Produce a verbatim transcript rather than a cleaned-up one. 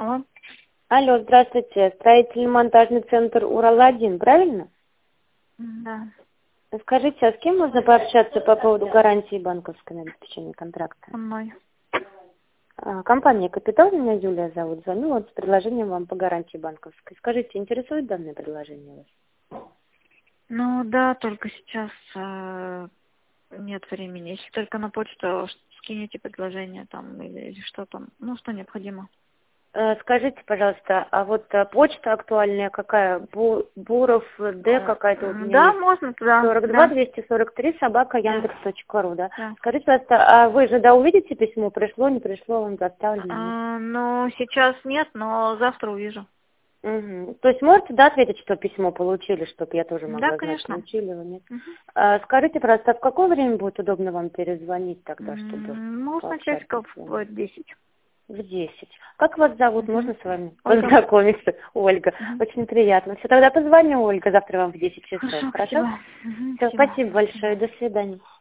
Алло. Алло, здравствуйте. Строительно-монтажный центр Урал-один, правильно? Да. Скажите, а с кем можно пообщаться по поводу гарантии банковской на обеспечение контракта? Со мной. А, Компания «Капитал», меня Юлия зовут, звоню вот с предложением вам по гарантии банковской. Скажите, интересует данное предложение вас? Ну да, только сейчас э, нет времени. Если только на почту скинете предложение там или, или что там, ну что необходимо. Э, Скажите, пожалуйста, а вот э, почта актуальная какая? Бу- Буров Д какая-то вот у М, меня Да, есть. можно туда. сорок два Да. двести сорок три собака Да. яндекс точка ру, да? Да. Скажите, пожалуйста, а вы же, да, увидите письмо? Пришло, не пришло, вам доставлено? Нет? А, ну, сейчас нет, но завтра увижу. Мгм. То есть можете, да, ответить, что письмо получили, чтобы я тоже Да, могла знать, конечно. получили вы, нет? Мгм. А, скажите, пожалуйста, а в какое время будет удобно вам перезвонить тогда, чтобы М, Можно пообщаться часиков с вами? в десять. В десять. Как вас зовут? Мгм. Можно с вами Ольга. познакомиться? Ольга. Мгм. Очень приятно. Все, тогда позвоню, Ольга, завтра вам в десять часов. Хорошо, Хорошо? спасибо. Мгм, Все, спасибо. спасибо До свидания. большое. До свидания.